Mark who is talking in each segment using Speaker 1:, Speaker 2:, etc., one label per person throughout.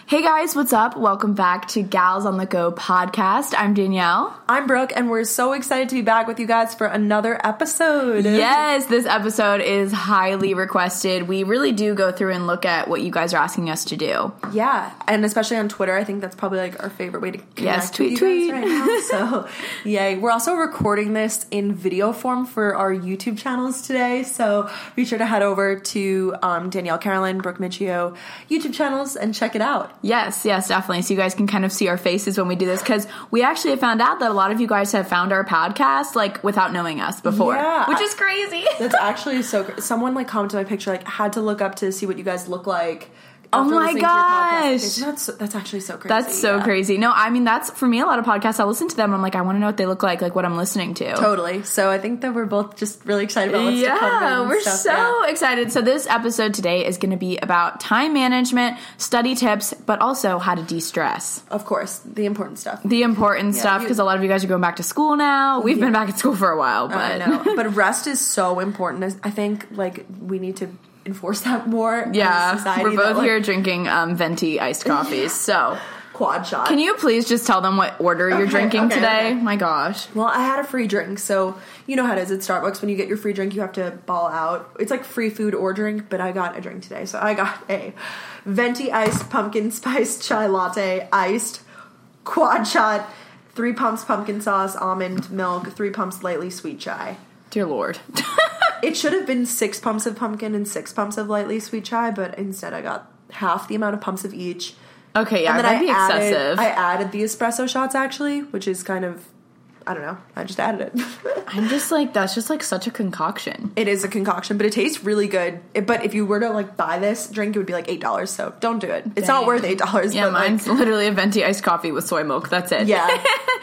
Speaker 1: Hey guys, what's up? Welcome back to Gals on the Go podcast. I'm Danielle.
Speaker 2: I'm Brooke, and we're so excited to be back with you guys for another episode.
Speaker 1: Yes, this episode is highly requested. We really do go through and look at what you guys are asking us to do.
Speaker 2: Yeah, and especially on Twitter, I think that's probably like our favorite way to connect
Speaker 1: tweet.
Speaker 2: with you guys right now. So, yay. We're also recording this in video form for our YouTube channels today, so be sure to head over to Danielle Carolyn, Brooke Michio YouTube channels and check it out.
Speaker 1: Yes, definitely. So you guys can kind of see our faces when we do this, because we actually have found out that a lot of you guys have found our podcast like without knowing us before, which is crazy.
Speaker 2: That's actually so crazy. Someone like commented my picture, like had to look up to see what you guys look like.
Speaker 1: Oh my gosh.
Speaker 2: That's actually so crazy.
Speaker 1: That's so crazy. No, I mean, that's, for me, a lot of podcasts, I listen to them, I'm like, I want to know what they look like what I'm listening to.
Speaker 2: Totally. So I think that we're both just really excited about what's to come.
Speaker 1: Yeah, we're so excited. So this episode today is going to be about time management, study tips, but also how to de-stress.
Speaker 2: Of course, the important stuff.
Speaker 1: The important stuff, because a lot of you guys are going back to school now. We've been back at school for a while, but
Speaker 2: I know. But rest is so important. I think, like, we need to enforce that more.
Speaker 1: Yeah, we're both here drinking venti iced coffees. So
Speaker 2: quad shot.
Speaker 1: Can you please just tell them what order you're drinking today? My gosh.
Speaker 2: Well, I had a free drink, so you know how it is at Starbucks. When you get your free drink, you have to ball out. It's like free food or drink, but I got a drink today. So I got a venti iced pumpkin spice chai latte, iced, quad shot, 3 pumps pumpkin sauce, almond milk, 3 pumps lightly sweet chai.
Speaker 1: Dear Lord.
Speaker 2: It should have been 6 pumps of pumpkin and 6 pumps of lightly sweet chai, but instead I got half the amount of pumps of each.
Speaker 1: Okay, yeah, that'd be excessive.
Speaker 2: I added the espresso shots, actually, which is kind of, I don't know, I just added it.
Speaker 1: I'm just like, that's just like such a concoction.
Speaker 2: It is a concoction, but it tastes really good. But if you were to like buy this drink, it would be like $8, so don't do it. It's not worth $8.
Speaker 1: Yeah,
Speaker 2: but
Speaker 1: mine's literally a venti iced coffee with soy milk. That's it.
Speaker 2: Yeah.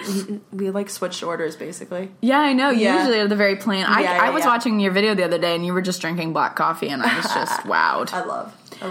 Speaker 2: We like switched orders, basically.
Speaker 1: Yeah, I know. Yeah. Usually they're the very plain. I was watching your video the other day, and you were just drinking black coffee, and I was just wowed.
Speaker 2: I love.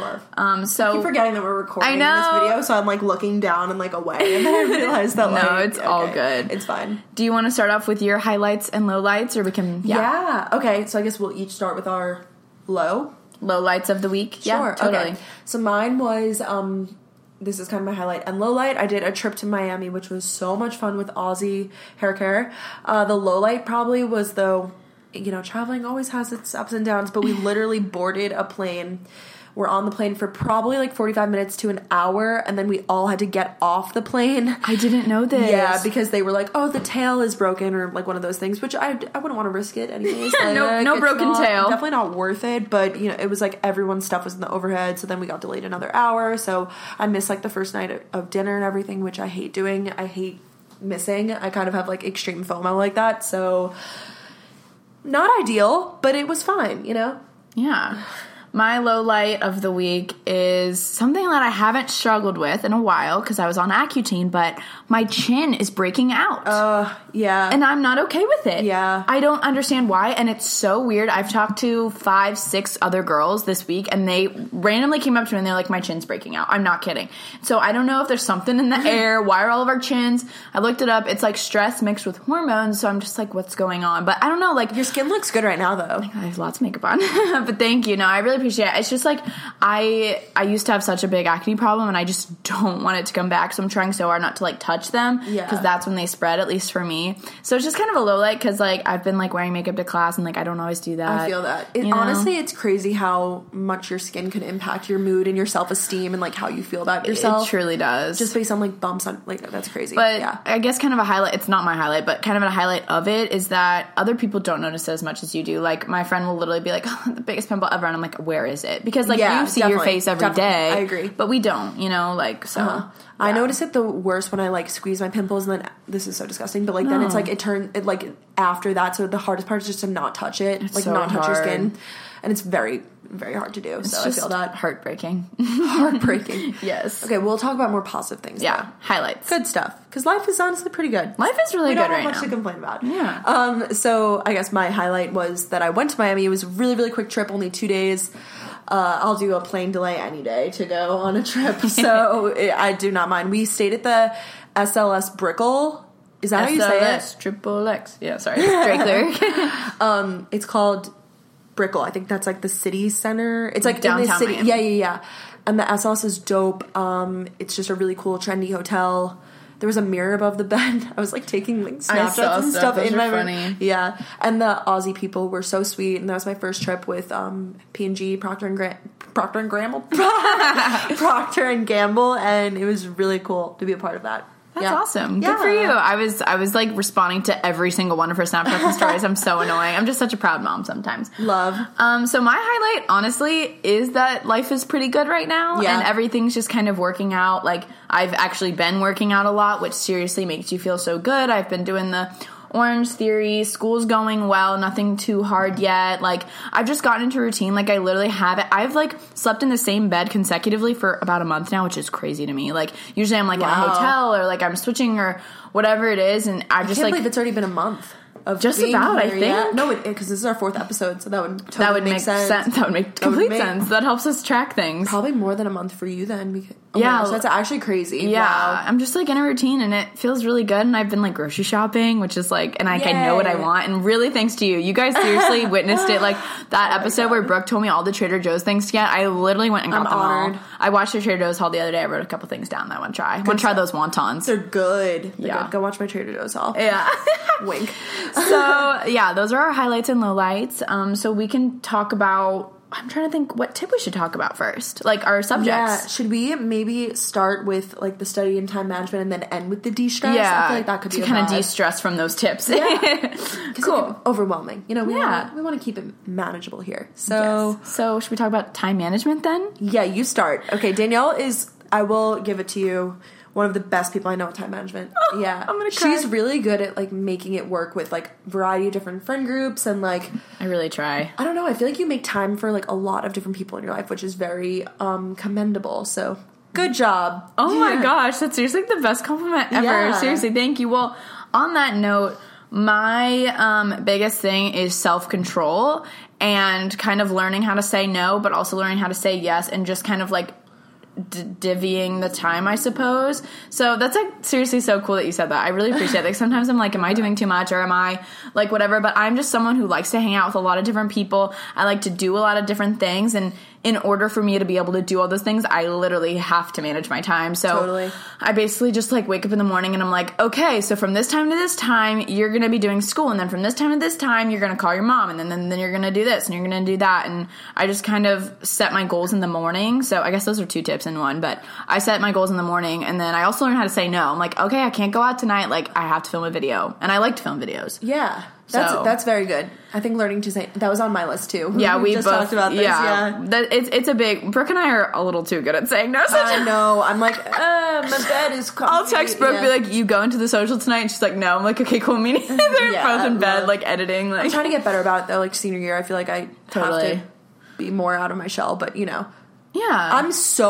Speaker 1: So
Speaker 2: I keep forgetting that we're recording this video, so I'm like looking down and like away, and then I realize that
Speaker 1: no, it's all good.
Speaker 2: It's fine.
Speaker 1: Do you want to start off with your highlights and lowlights, or we can?
Speaker 2: Yeah. Okay. So I guess we'll each start with our
Speaker 1: lowlights of the week.
Speaker 2: Sure.
Speaker 1: Yeah, totally.
Speaker 2: Okay. So mine was this is kind of my highlight and lowlight. I did a trip to Miami, which was so much fun with Aussie hair care. The lowlight probably was, though, traveling always has its ups and downs, but we literally boarded a plane. We're on the plane for probably like 45 minutes to an hour, and then we all had to get off the plane.
Speaker 1: I didn't know this.
Speaker 2: Yeah, because they were like, oh, the tail is broken, or like one of those things, which I wouldn't want to risk it anyways.
Speaker 1: No broken tail.
Speaker 2: Definitely not worth it, but it was like everyone's stuff was in the overhead, so then we got delayed another hour, so I missed like the first night of dinner and everything, which I hate doing. I hate missing. I kind of have like extreme FOMO like that, so not ideal, but it was fine,
Speaker 1: Yeah. My low light of the week is something that I haven't struggled with in a while because I was on Accutane, but my chin is breaking out.
Speaker 2: Yeah.
Speaker 1: And I'm not okay with it.
Speaker 2: Yeah.
Speaker 1: I don't understand why, and it's so weird. I've talked to 5-6 other girls this week, and they randomly came up to me and they're like, my chin's breaking out. I'm not kidding. So I don't know if there's something in the air. Why are all of our chins? I looked it up. It's like stress mixed with hormones, so I'm just like, what's going on? But I don't know, like...
Speaker 2: Your skin looks good right now, though.
Speaker 1: I have lots of makeup on. But thank you. No, I really appreciate it. It's just like I used to have such a big acne problem, and I just don't want it to come back, so I'm trying so hard not to like touch them, because that's when they spread, at least for me. So it's just kind of a low light, because like I've been like wearing makeup to class, and like I don't always do that.
Speaker 2: I feel that. Honestly, it's crazy how much your skin can impact your mood and your self-esteem and like how you feel about yourself.
Speaker 1: It truly does.
Speaker 2: Just based on like bumps on, like, that's crazy.
Speaker 1: But
Speaker 2: yeah.
Speaker 1: I guess kind of a highlight, it's not my highlight, but kind of a highlight of it is that other people don't notice it as much as you do. Like my friend will literally be like, oh, the biggest pimple ever, and I'm like, where is it? Because like you see your face every day.
Speaker 2: I agree.
Speaker 1: But we don't, like, so. Yeah.
Speaker 2: I notice it the worst when I like squeeze my pimples, and then this is so disgusting, but like then it's like it like after that, so the hardest part is just to not touch it.
Speaker 1: It's
Speaker 2: like
Speaker 1: so
Speaker 2: not touch
Speaker 1: hard.
Speaker 2: your skin. And it's very, very hard to do.
Speaker 1: It's
Speaker 2: so
Speaker 1: just
Speaker 2: I feel that.
Speaker 1: Heartbreaking.
Speaker 2: Heartbreaking.
Speaker 1: Yes.
Speaker 2: Okay, we'll talk about more positive things.
Speaker 1: Yeah.
Speaker 2: Though.
Speaker 1: Highlights.
Speaker 2: Good stuff. Because life is honestly pretty good.
Speaker 1: Life is really good right now.
Speaker 2: We don't have much to complain about.
Speaker 1: Yeah.
Speaker 2: So I guess my highlight was that I went to Miami. It was a really, really quick trip, only 2 days. I'll do a plane delay any day to go on a trip, so I do not mind. We stayed at the SLS Brickell. Is that how you say it?
Speaker 1: SLS Triple X. Yeah, sorry. Drake
Speaker 2: It's called Brickell. I think that's like the city center. It's like
Speaker 1: downtown
Speaker 2: in the city.
Speaker 1: Miami.
Speaker 2: Yeah. And the S House is dope. It's just a really cool, trendy hotel. There was a mirror above the bed. I was like taking like Snapchats and stuff in my room. Yeah. And the Aussie people were so sweet. And that was my first trip with P&G, Procter and Gamble. Procter and Gamble. And it was really cool to be a part of that.
Speaker 1: That's awesome. Good for you. I was like responding to every single one of her Snapchats and stories. I'm so annoying. I'm just such a proud mom sometimes.
Speaker 2: Love.
Speaker 1: So my highlight, honestly, is that life is pretty good right now.
Speaker 2: Yeah.
Speaker 1: And everything's just kind of working out. Like, I've actually been working out a lot, which seriously makes you feel so good. I've been doing the Orange Theory. School's going well. Nothing too hard yet. Like, I've just gotten into a routine. Like, I literally have it. I've, like, slept in the same bed consecutively for about a month now, which is crazy to me. Like, usually I'm, like, in a hotel or, like, I'm switching or whatever it is, and I just,
Speaker 2: can't believe it's already been a month. Of
Speaker 1: just about, I think.
Speaker 2: Yeah. No, because this is our 4th episode, so that would totally make sense.
Speaker 1: That would make complete sense. That helps us track things.
Speaker 2: Probably more than a month for you then. Because,
Speaker 1: yeah.
Speaker 2: So that's actually crazy.
Speaker 1: Yeah.
Speaker 2: Wow.
Speaker 1: I'm just, like, in a routine, and it feels really good, and I've been, like, grocery shopping, which is, like, and, like, I know what I want, and really thanks to you. You guys seriously witnessed it. Like, that episode where Brooke told me all the Trader Joe's things to get, I literally went and got them all. I watched the Trader Joe's haul the other day. I wrote a couple things down that I want to try. I want to try those wontons.
Speaker 2: They're good. They're good. Go watch my Trader Joe's haul.
Speaker 1: Yeah.
Speaker 2: Wink.
Speaker 1: So, yeah, those are our highlights and lowlights. So we can talk about, I'm trying to think what tip we should talk about first. Like, our subjects. Yeah.
Speaker 2: Should we maybe start with, like, the study and time management and then end with the de-stress?
Speaker 1: Yeah.
Speaker 2: I feel like that could be
Speaker 1: to kind of de-stress from those tips.
Speaker 2: Yeah.
Speaker 1: Cool.
Speaker 2: Overwhelming. You know, we want to keep it manageable here. So,
Speaker 1: So should we talk about time management then?
Speaker 2: Yeah, you start. Okay, Danielle is, I will give it to you, one of the best people I know with time management.
Speaker 1: Oh,
Speaker 2: yeah.
Speaker 1: I'm gonna cry.
Speaker 2: She's really good at, like, making it work with, like, variety of different friend groups and, like...
Speaker 1: I really try.
Speaker 2: I don't know. I feel like you make time for, like, a lot of different people in your life, which is very commendable. So, good job.
Speaker 1: Oh my gosh, that's seriously the best compliment ever.
Speaker 2: Yeah.
Speaker 1: Seriously, thank you. Well, on that note, my biggest thing is self-control and kind of learning how to say no, but also learning how to say yes and just kind of, like, divvying the time, I suppose. So that's, like, seriously so cool that you said that. I really appreciate it. Like, sometimes I'm like, am I doing too much or am I, like, whatever? But I'm just someone who likes to hang out with a lot of different people. I like to do a lot of different things, and in order for me to be able to do all those things, I literally have to manage my time. So
Speaker 2: totally.
Speaker 1: I basically just, like, wake up in the morning and I'm like, okay, so from this time to this time, you're going to be doing school. And then from this time to this time, you're going to call your mom. And then you're going to do this and you're going to do that. And I just kind of set my goals in the morning. So I guess those are 2 tips in one. But I set my goals in the morning. And then I also learned how to say no. I'm like, okay, I can't go out tonight. Like, I have to film a video. And I like to film videos.
Speaker 2: Yeah. That's very good. I think learning to say that was on my list too.
Speaker 1: Yeah, we
Speaker 2: just
Speaker 1: both
Speaker 2: talked about this. Yeah,
Speaker 1: it's a big. Brooke and I are a little too good at saying no.
Speaker 2: I know. I'm like, my bed is comfy.
Speaker 1: I'll text Brooke, be like, "You going to the social tonight?" And she's like, "No." I'm like, "Okay, cool." Me neither. Both in bed, like editing. Like,
Speaker 2: I'm trying to get better about it though. Like senior year, I feel like I have to be more out of my shell. But you know, I'm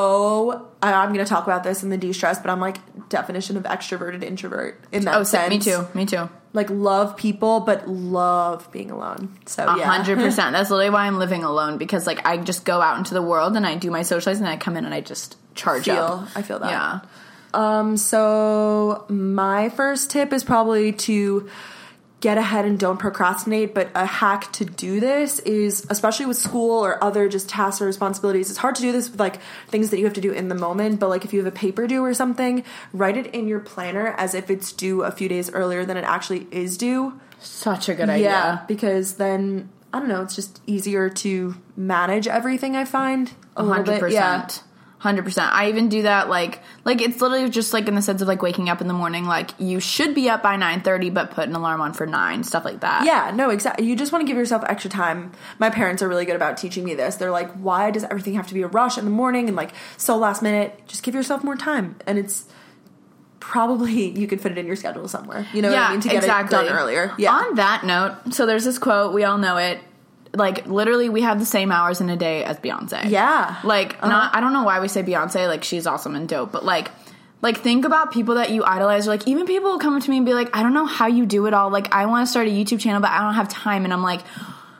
Speaker 2: going to talk about this in the de-stress, but I'm like definition of extroverted introvert in that sense.
Speaker 1: Me too.
Speaker 2: Like, love people, but love being alone. So,
Speaker 1: 100%. That's literally why I'm living alone, because, like, I just go out into the world and I do my socializing and I come in and I just charge up.
Speaker 2: I feel that.
Speaker 1: Yeah.
Speaker 2: So, my first tip is probably to get ahead and don't procrastinate, but a hack to do this is, especially with school or other just tasks or responsibilities, it's hard to do this with, like, things that you have to do in the moment, but, like, if you have a paper due or something, write it in your planner as if it's due a few days earlier than it actually is due.
Speaker 1: Such a good idea.
Speaker 2: Yeah, because then, I don't know, it's just easier to manage everything, I find, a little bit.
Speaker 1: 100%. I even do that, like it's literally just, like, in the sense of, like, waking up in the morning, like, you should be up by 9:30, but put an alarm on for 9, stuff like that.
Speaker 2: Yeah, no, exactly. You just want to give yourself extra time. My parents are really good about teaching me this. They're like, why does everything have to be a rush in the morning and, like, so last minute? Just give yourself more time. And it's probably, you could fit it in your schedule somewhere. You know what I mean? To get it done earlier. Yeah.
Speaker 1: On that note, so there's this quote, we all know it. Like, literally, we have the same hours in a day as Beyonce.
Speaker 2: Yeah.
Speaker 1: Like, I don't know why we say Beyonce, like, she's awesome and dope, but, like, think about people that you idolize, or, like, even people will come to me and be like, I don't know how you do it all. Like, I want to start a YouTube channel, but I don't have time. And I'm like,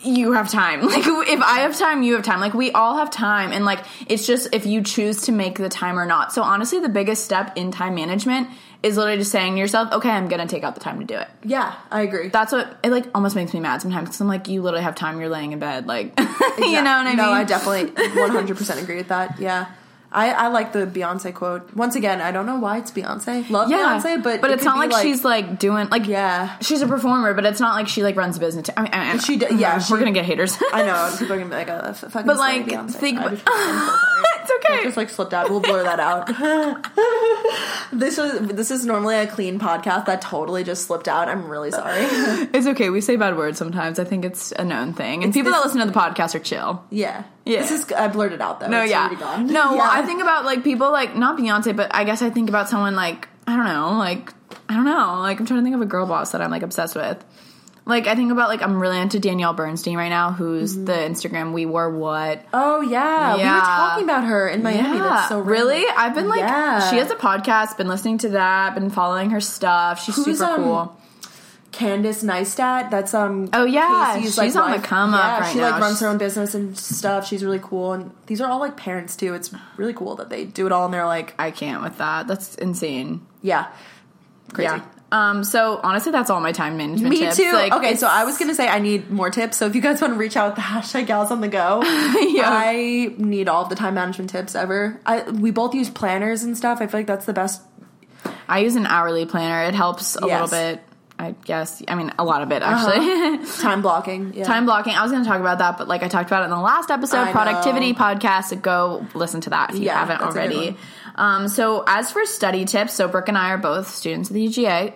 Speaker 1: you have time. Like, if I have time, you have time. Like, we all have time. And, like, it's just if you choose to make the time or not. So, honestly, the biggest step in time management is literally just saying to yourself, okay, I'm going to take out the time to do it.
Speaker 2: Yeah, I agree.
Speaker 1: That's what, it, like, almost makes me mad sometimes. Because I'm like, you literally have time. You're laying in bed. Like, exactly. You know what I mean?
Speaker 2: No, I definitely 100% agree with that. Yeah. I like the Beyonce quote. Once again, I don't know why it's Beyonce. Love Beyonce, but
Speaker 1: it's not like she's like doing like she's a performer, but it's not like she like runs a business. I mean, we're gonna get haters.
Speaker 2: I know people are gonna be like, oh, fucking.
Speaker 1: But like,
Speaker 2: Beyonce.
Speaker 1: think,
Speaker 2: so
Speaker 1: it's okay.
Speaker 2: I just like slipped out. We'll blur that out. This is normally a clean podcast that totally just slipped out. I'm really sorry.
Speaker 1: It's okay. We say bad words sometimes. I think it's a known thing, and people that listen to the podcast are chill.
Speaker 2: Yeah.
Speaker 1: Yeah.
Speaker 2: I blurted out though.
Speaker 1: No,
Speaker 2: it's already gone.
Speaker 1: No, well, I think about like people like not Beyonce, but I guess I think about someone like I don't know. Like I'm trying to think of a girl boss that I'm like obsessed with. Like I think about like I'm really into Danielle Bernstein right now, who's the Instagram We Were What.
Speaker 2: Oh yeah, we were talking about her in Miami. That's so
Speaker 1: really. I've been like she has a podcast. Been listening to that. Been following her stuff. She's super cool.
Speaker 2: Candace Neistat, that's
Speaker 1: oh yeah,
Speaker 2: Casey's,
Speaker 1: she's
Speaker 2: like,
Speaker 1: on the come up right
Speaker 2: she
Speaker 1: now.
Speaker 2: Like runs her own business and stuff. She's really cool, and these are all like parents too. It's really cool that they do it all, and they're like,
Speaker 1: I can't with that. That's insane.
Speaker 2: Yeah, crazy.
Speaker 1: Yeah. So honestly, that's all my time management tips.
Speaker 2: Me too.
Speaker 1: Like,
Speaker 2: okay, so I was gonna say I need more tips. So if you guys want to reach out with the hashtag Gals on the Go, I need all of the time management tips ever. We both use planners and stuff. I feel like that's the best.
Speaker 1: I use an hourly planner. It helps a little bit. I guess. I mean, a lot of it, actually.
Speaker 2: Time blocking. Yeah.
Speaker 1: Time blocking. I was going to talk about that, but like I talked about it in the last episode, productivity podcast. So go listen to that if you haven't already. So as for study tips, so Brooke and I are both students at the UGA.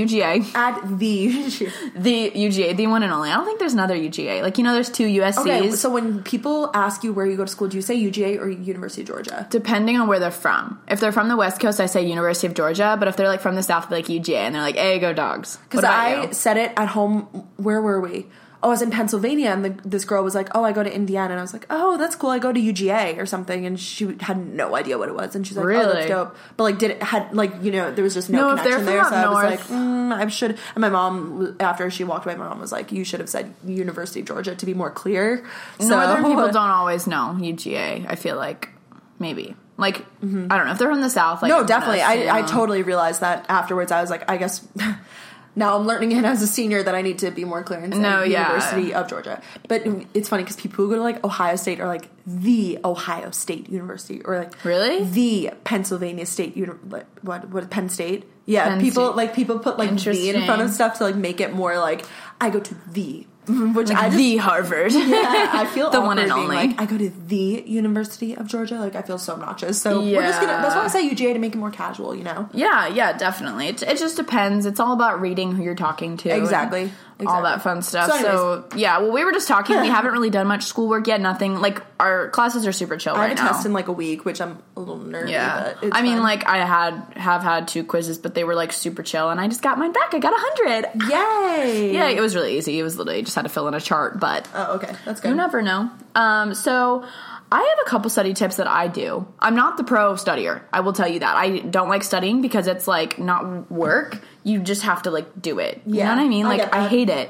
Speaker 1: The UGA, the one and only. I don't think there's another UGA. Like, there's two USCs.
Speaker 2: Okay, so when people ask you where you go to school, do you say UGA or University of Georgia?
Speaker 1: Depending on where they're from. If they're from the West Coast, I say University of Georgia. But if they're like from the South, they're like UGA. And they're like, hey, go Dogs.
Speaker 2: Because I said it at home. Where were we? Oh, I was in Pennsylvania, and this girl was like, oh, I go to Indiana. And I was like, oh, that's cool. I go to UGA or something. And she had no idea what it was. And she's like, oh, that's dope. But, like, there was just no connection there. So I was like, I should. And my mom, after she walked away, my mom was like, you should have said University of Georgia to be more clear.
Speaker 1: Northern people don't always know UGA, I feel like. Maybe. Like, I don't know. If they're from the South, like...
Speaker 2: No, definitely. I totally realized that afterwards. I was like, I guess... Now I'm learning it as a senior that I need to be more clear and say University of Georgia. But it's funny because people who go to like Ohio State are like the Ohio State University or like the Pennsylvania State what Penn State? Yeah, Penn State. People put like the in front of stuff to like make it more like I go to the. Which
Speaker 1: like the Harvard.
Speaker 2: Yeah, I feel
Speaker 1: the one and only.
Speaker 2: Like, I go to the University of Georgia. Like, I feel so obnoxious. So we're just gonna. That's why I say UGA to make it more casual.
Speaker 1: Yeah, definitely. It just depends. It's all about reading who you're talking to.
Speaker 2: Exactly.
Speaker 1: All that fun stuff. So we were just talking. We haven't really done much schoolwork yet. Nothing. Like, our classes are super chill right now.
Speaker 2: I have a test in like a week, which I'm a little nervy.
Speaker 1: Yeah.
Speaker 2: But it's
Speaker 1: fine. Like, I have had 2 quizzes, but they were like super chill, and I just got mine back. I got 100.
Speaker 2: Yay!
Speaker 1: Yeah, it was really easy. It was literally just had to fill in a chart, but
Speaker 2: okay, that's good.
Speaker 1: You never know. So I have a couple study tips that I do. I'm not the pro studier. I will tell you that. I don't like studying because it's like not work. You just have to like do it. You know what I mean? Like I hate it.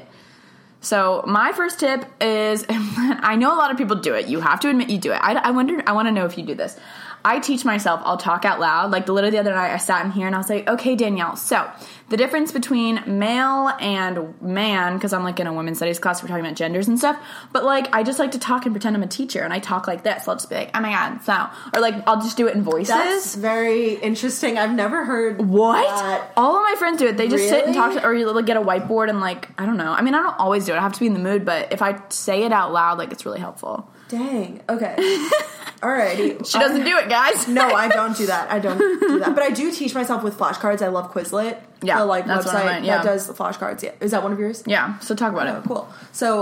Speaker 1: So my first tip is, I know a lot of people do it. You have to admit you do it. I want to know if you do this. I teach myself, I'll talk out loud. Like literally the other night I sat in here and I was like, okay, Danielle, so the difference between male and man, because I'm like in a women's studies class, we're talking about genders and stuff, but like I just like to talk and pretend I'm a teacher and I talk like this. I'll just be like, oh my God, so, or like I'll just do it in voices.
Speaker 2: That's very interesting. I've never heard
Speaker 1: what?
Speaker 2: That.
Speaker 1: All of my friends do it. They just sit and talk, or you get a whiteboard and like, I don't know. I mean, I don't always do it. I have to be in the mood, but if I say it out loud, like it's really helpful.
Speaker 2: Dang. Okay. Alrighty.
Speaker 1: She doesn't do it, guys.
Speaker 2: No, I don't do that. But I do teach myself with flashcards. I love Quizlet.
Speaker 1: Yeah,
Speaker 2: the
Speaker 1: that's
Speaker 2: website that does flashcards. Yeah. Is that one of yours?
Speaker 1: Yeah. So talk about it.
Speaker 2: Cool. So,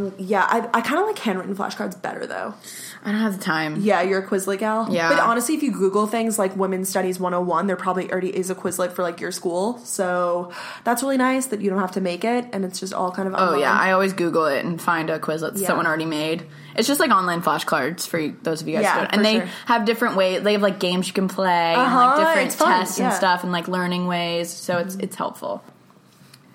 Speaker 2: I kind of like handwritten flashcards better though.
Speaker 1: I don't have the time.
Speaker 2: Yeah, you're a Quizlet gal.
Speaker 1: Yeah.
Speaker 2: But honestly, if you Google things like Women's Studies 101, there probably already is a Quizlet for like your school. So that's really nice that you don't have to make it, and it's just all kind of online.
Speaker 1: Oh yeah, I always Google it and find a Quizlet someone already made. It's just like online flashcards for those of you guys who don't. And they have different ways. They have like games you can play and like different tests and stuff and like learning ways. So it's helpful.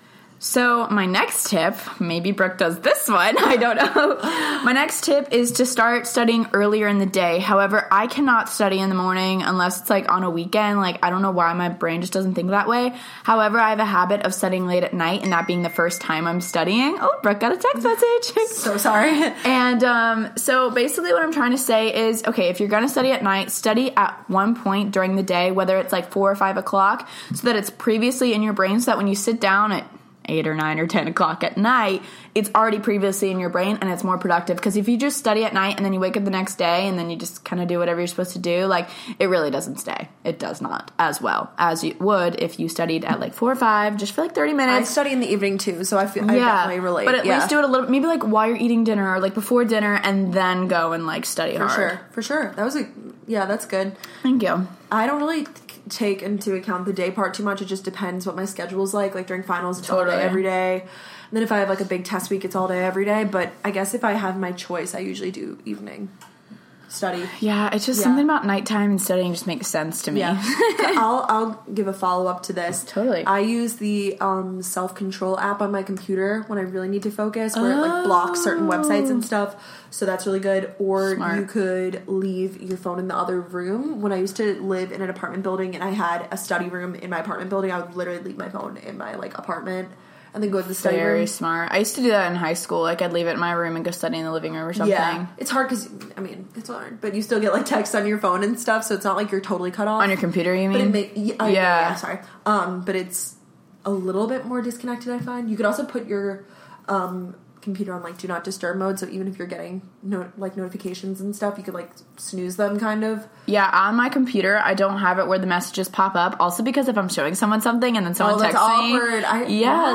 Speaker 1: So my next tip, maybe Brooke does this one, I don't know. My next tip is to start studying earlier in the day. However, I cannot study in the morning unless it's like on a weekend. Like, I don't know why my brain just doesn't think that way. However, I have a habit of studying late at night, and that being the first time I'm studying. Oh, Brooke got a text message.
Speaker 2: So sorry.
Speaker 1: And so basically what I'm trying to say is, okay, if you're going to study at night, study at one point during the day, whether it's like 4 or 5 o'clock, so that it's previously in your brain, so that when you sit down at 8 or 9 or 10 o'clock at night, it's already previously in your brain and it's more productive. Because if you just study at night and then you wake up the next day and then you just kind of do whatever you're supposed to do, like, it really doesn't stay. It does not as well as you would if you studied at like 4 or 5 just for like 30 minutes.
Speaker 2: I study in the evening too, so I definitely relate.
Speaker 1: But at least do it a little, maybe like while you're eating dinner or like before dinner, and then go and like study hard.
Speaker 2: For sure. That's good.
Speaker 1: Thank you.
Speaker 2: I don't really take into account the day part too much. It just depends what my schedule's like. Like during finals, it's all day every day. And then if I have like a big test week, it's all day every day. But I guess if I have my choice, I usually do evening study.
Speaker 1: Yeah, it's just something about nighttime and studying just makes sense to me.
Speaker 2: Yeah. I'll give a follow-up to this.
Speaker 1: Totally.
Speaker 2: I use the self-control app on my computer when I really need to focus, where it like blocks certain websites and stuff. So that's really good. Or
Speaker 1: Smart.
Speaker 2: You could leave your phone in the other room. When I used to live in an apartment building and I had a study room in my apartment building, I would literally leave my phone in my like apartment and then go to the study room.
Speaker 1: Very smart. I used to do that in high school. Like, I'd leave it in my room and go study in the living room or something.
Speaker 2: Yeah. It's hard because, it's hard. But you still get, like, texts on your phone and stuff, so it's not like you're totally cut off.
Speaker 1: On your computer, you mean?
Speaker 2: But yeah, sorry. But it's a little bit more disconnected, I find. You could also put your computer on, like, do not disturb mode, so even if you're getting, notifications and stuff, you could, like, snooze them, kind of.
Speaker 1: Yeah, on my computer, I don't have it where the messages pop up. Also, because if I'm showing someone something and then someone texts me,
Speaker 2: awkward.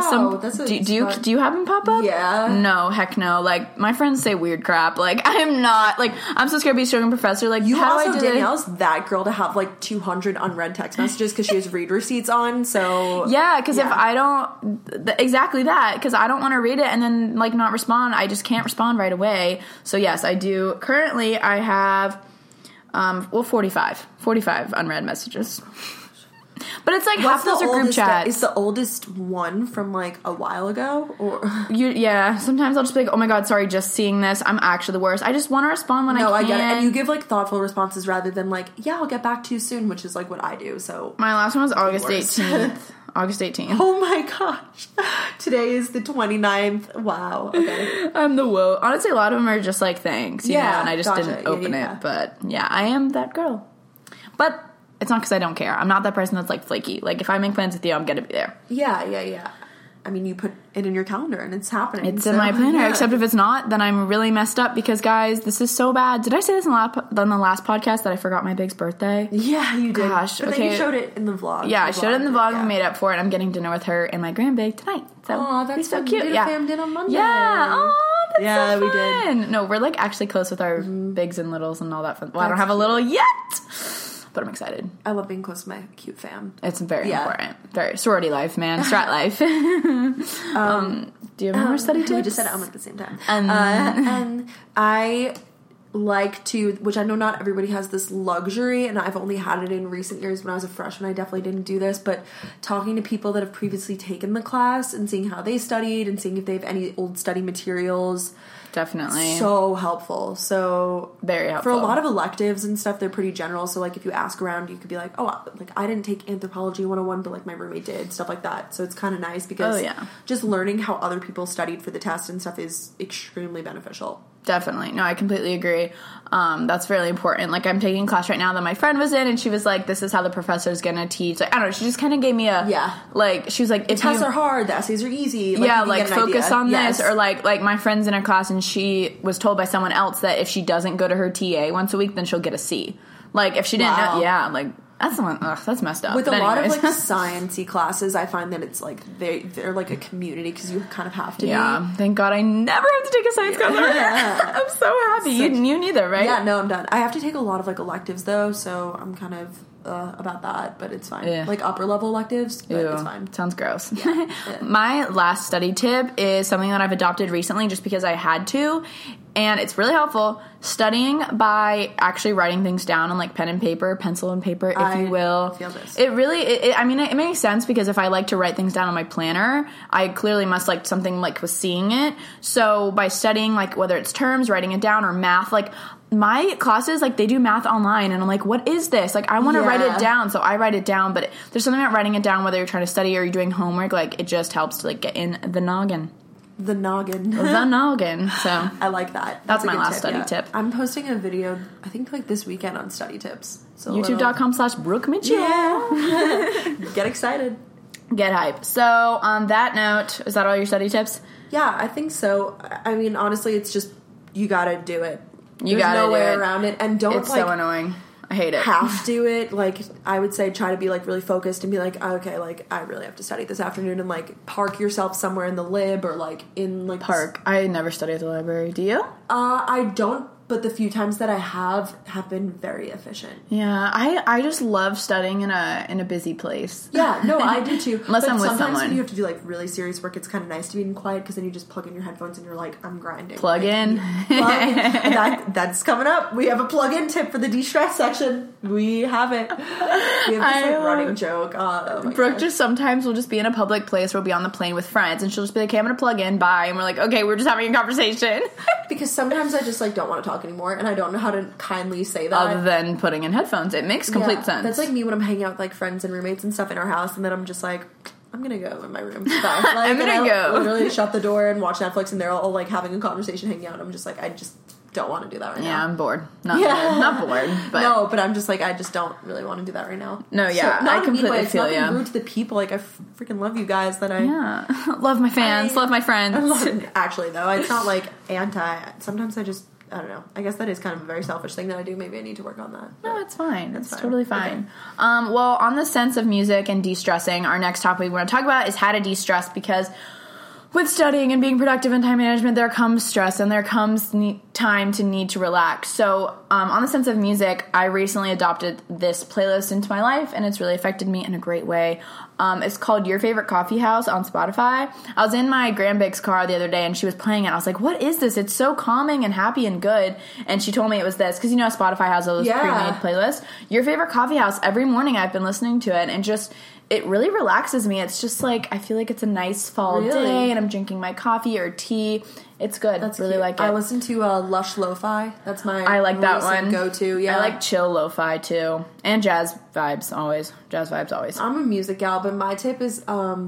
Speaker 1: Do you have them pop up?
Speaker 2: Yeah.
Speaker 1: No, heck no. Like, my friends say weird crap. Like, I am not. Like, I'm so scared to be showing a professor. Like,
Speaker 2: Danielle's that girl to have like 200 unread text messages because she has read receipts on. So
Speaker 1: yeah, because if I don't, exactly that. Because I don't want to read it and then like not respond. I just can't respond right away. So yes, I do. Currently, I have 45 unread messages. But it's like half those are group chats.
Speaker 2: Is the oldest one from like a while ago? Or
Speaker 1: sometimes I'll just be like, oh my god, sorry, just seeing this. I'm actually the worst. I just want to respond when I can.
Speaker 2: No, I get it. And you give like thoughtful responses rather than like, yeah, I'll get back to you soon, which is like what I do. So
Speaker 1: my last one was August 18th. August 18th.
Speaker 2: Oh my gosh. Today is the 29th. Wow. Okay.
Speaker 1: I'm the woe. Honestly, a lot of them are just like thanks, you know, and I just didn't open it. But yeah, I am that girl. But it's not because I don't care. I'm not that person that's like flaky. Like if I make plans with you, I'm gonna be there.
Speaker 2: Yeah. I mean, you put it in your calendar and it's happening.
Speaker 1: It's in my planner, except if it's not, then I'm really messed up because, guys, this is so bad. Did I say this on the last podcast that I forgot my Big's birthday?
Speaker 2: Yeah, you did.
Speaker 1: Gosh,
Speaker 2: but then you showed it in the vlog.
Speaker 1: Yeah, I showed it in the vlog and we made up for it. I'm getting dinner with her and my grandbig tonight. So
Speaker 2: that's
Speaker 1: so cute.
Speaker 2: Yeah, fam did on Monday.
Speaker 1: Yeah, that's so fun.
Speaker 2: We did.
Speaker 1: No, we're like actually close with our bigs and littles and all that fun. Well, I don't have a little yet. But I'm excited.
Speaker 2: I love being close to my cute fam.
Speaker 1: It's very important. Very sorority life, man. Strat life. Do you have more study tips?
Speaker 2: We just said at the same time. And I like to, which I know not everybody has this luxury, and I've only had it in recent years. When I was a freshman, I definitely didn't do this, but talking to people that have previously taken the class and seeing how they studied and seeing if they have any old study materials.
Speaker 1: Definitely.
Speaker 2: So helpful. So
Speaker 1: very helpful.
Speaker 2: For a lot of electives and stuff, they're pretty general. So like if you ask around, you could be like, oh, like I didn't take Anthropology 101, but like my roommate did, stuff like that. So it's kind of nice because just learning how other people studied for the test and stuff is extremely beneficial.
Speaker 1: Definitely. No, I completely agree. That's really important. Like, I'm taking a class right now that my friend was in, and she was like, this is how the professor's gonna teach. Like, I don't know, she just kind of gave me like, she was like, if
Speaker 2: tests are hard, the essays are easy. Like,
Speaker 1: focus on this. Or like my friend's in a class, and she was told by someone else that if she doesn't go to her TA once a week, then she'll get a C. Like, if she didn't know, like, that's messed up.
Speaker 2: With a lot of like science-y classes, I find that it's like they're like a community because you kind of have to be.
Speaker 1: Thank God I never have to take a science class. I'm so happy. You neither, right?
Speaker 2: Yeah, no, I'm done. I have to take a lot of like electives though, so I'm kind of about that, but it's fine.
Speaker 1: Yeah.
Speaker 2: Like upper level electives, but
Speaker 1: Ew,
Speaker 2: it's fine.
Speaker 1: sounds gross.
Speaker 2: Yeah.
Speaker 1: My last study tip is something that I've adopted recently just because I had to, and it's really helpful. Studying by actually writing things down on like pen and paper, pencil and paper, if you will.
Speaker 2: I feel this.
Speaker 1: It really, it makes sense because if I like to write things down on my planner, I clearly must like something like with seeing it. So by studying, like whether it's terms, writing it down, or math, like my classes, like they do math online, and I'm like, what is this? Like I want to write it down, so I write it down. But there's something about writing it down, whether you're trying to study or you're doing homework, like it just helps to like get in the noggin.
Speaker 2: The noggin.
Speaker 1: The noggin. So
Speaker 2: I like that.
Speaker 1: That's
Speaker 2: a
Speaker 1: my
Speaker 2: good
Speaker 1: last study tip.
Speaker 2: I'm posting a video, I think like this weekend on study tips. So
Speaker 1: YouTube.com/Brooke Mitchell.
Speaker 2: Yeah. Get excited.
Speaker 1: Get hype. So on that note, is that all your study tips?
Speaker 2: Yeah, I think so. I mean, honestly, it's just, you gotta do it.
Speaker 1: There's
Speaker 2: no way
Speaker 1: do it.
Speaker 2: around it. And don't
Speaker 1: It's so annoying. I hate it.
Speaker 2: Half do it. Like, I would say try to be like really focused and be like, okay, like I really have to study this afternoon, and like park yourself somewhere in the lib or like in like
Speaker 1: Park. I never study at the library. Do you?
Speaker 2: I don't, but the few times that I have been very efficient.
Speaker 1: Yeah, I just love studying in a busy place.
Speaker 2: Yeah, no, I do too.
Speaker 1: Unless
Speaker 2: but
Speaker 1: I'm with
Speaker 2: sometimes
Speaker 1: someone.
Speaker 2: when you have to do like really serious work, it's kind of nice to be in quiet because then you just plug in your headphones and you're like, I'm grinding.
Speaker 1: Plug in.
Speaker 2: That's coming up. We have a plug-in tip for the de-stress section. We have it. We have this like running joke. Oh my
Speaker 1: Brooke
Speaker 2: gosh.
Speaker 1: just sometimes will just be in a public place or we'll be on the plane with friends and she'll just be like, okay, I'm gonna plug in, bye. And we're like, okay, we're just having a conversation.
Speaker 2: Because sometimes I just like don't want to talk anymore and I don't know how to kindly say that.
Speaker 1: Other than putting in headphones. It makes complete sense.
Speaker 2: That's like me when I'm hanging out with like friends and roommates and stuff in our house, and then I'm just like, I'm gonna go in my room. Bye. Like,
Speaker 1: I'm gonna go.
Speaker 2: Literally shut the door and watch Netflix, and they're all like having a conversation, hanging out. I'm just like, I just don't want to do that right now.
Speaker 1: Yeah, I'm bored. Not bored. But
Speaker 2: no, but I'm just like, I just don't really want to do that right now.
Speaker 1: No, yeah,
Speaker 2: so,
Speaker 1: I completely
Speaker 2: it's
Speaker 1: feel
Speaker 2: nothing
Speaker 1: you.
Speaker 2: rude to the people. Like, I freaking love you guys. That I
Speaker 1: love my fans, love my friends.
Speaker 2: Actually, though, it's not like anti. Sometimes I just. I don't know. I guess that is kind of a very selfish thing that I do. Maybe I need to work on that.
Speaker 1: No, it's fine. It's
Speaker 2: fine.
Speaker 1: totally fine. Okay. Well, on the sense of music and de-stressing, our next topic we want to talk about is how to de-stress, because with studying and being productive in time management, there comes stress and there comes time to need to relax. So on the sense of music, I recently adopted this playlist into my life, and it's really affected me in a great way. It's called Your Favorite Coffee House on Spotify. I was in my grandbake's car the other day, and she was playing it. I was like, what is this? It's so calming and happy and good. And she told me it was this, because you know Spotify has those pre-made playlists. Your Favorite Coffee House. Every morning I've been listening to it, and just... it really relaxes me. It's just like, I feel like it's a nice fall day and I'm drinking my coffee or tea. It's good. That's really cute. Like it.
Speaker 2: I listen to Lush Lo-Fi. That's my
Speaker 1: I like that one.
Speaker 2: Go-to. Yeah,
Speaker 1: I like chill lo-fi too. And jazz vibes always. Jazz vibes always.
Speaker 2: I'm a music gal, but my tip is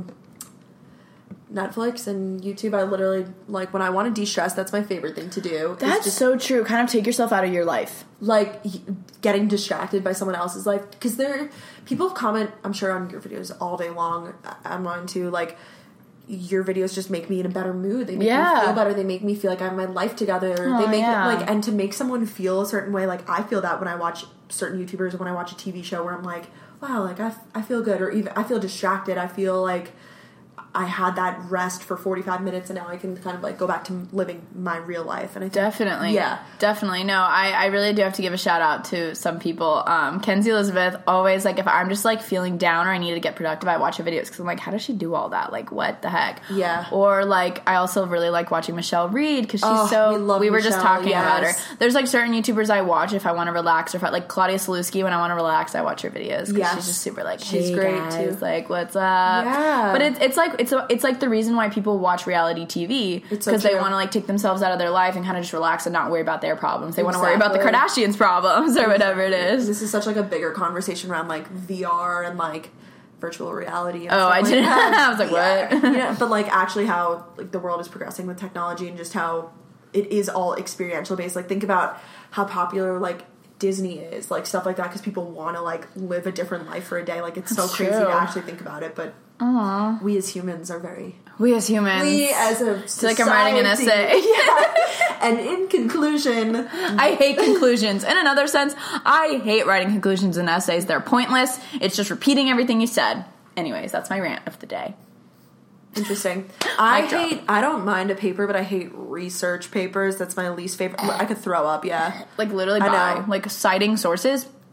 Speaker 2: Netflix and YouTube. I literally, like, when I want to de-stress, that's my favorite thing to do.
Speaker 1: That's just, so true. Kind of take yourself out of your life.
Speaker 2: Like, getting distracted by someone else's life. Because people comment, I'm sure, on your videos all day long. I'm on to, like, your videos just make me in a better mood. They make me feel better. They make me feel like I have my life together. They make me, like, and to make someone feel a certain way, like, I feel that when I watch certain YouTubers or when I watch a TV show where I'm like, wow, like, I feel good. Or even, I feel distracted. I feel like I had that rest for 45 minutes and now I can kind of like go back to living my real life. And I think,
Speaker 1: definitely.
Speaker 2: Yeah.
Speaker 1: Definitely. No, I really do have to give a shout out to some people. Kenzie Elizabeth, always, like, if I'm just like feeling down or I need to get productive, I watch her videos because I'm like, how does she do all that? Like, what the heck?
Speaker 2: Yeah.
Speaker 1: Or like, I also really like watching Michelle Reed because she's we were just talking about her. There's like certain YouTubers I watch if I want to relax, or if I, like Claudia Saluski, when I want to relax, I watch her videos because she's just super like, hey,
Speaker 2: she's great
Speaker 1: guys,
Speaker 2: too.
Speaker 1: like, what's up?
Speaker 2: Yeah.
Speaker 1: But it's like, it's like the reason why people watch reality TV, because they want to like take themselves out of their life and kind of just relax and not worry about their problems. They want to worry about the Kardashians' problems or whatever it is.
Speaker 2: This is such like a bigger conversation around like VR and like virtual reality. And
Speaker 1: I didn't.
Speaker 2: Like
Speaker 1: I was like, what?
Speaker 2: Yeah, but like actually how like the world is progressing with technology and just how it is all experiential based. Like think about how popular like Disney is, like stuff like that, because people want to like live a different life for a day. Like it's so crazy to actually think about it, but we as humans are very...
Speaker 1: We as humans.
Speaker 2: We as a society.
Speaker 1: Like I'm writing an essay.
Speaker 2: Yeah. And in conclusion...
Speaker 1: I hate conclusions. In another sense, I hate writing conclusions in essays. They're pointless. It's just repeating everything you said. Anyways, that's my rant of the day.
Speaker 2: Interesting. I don't mind a paper, but I hate research papers. That's my least favorite. I could throw up, yeah.
Speaker 1: Like literally like citing sources,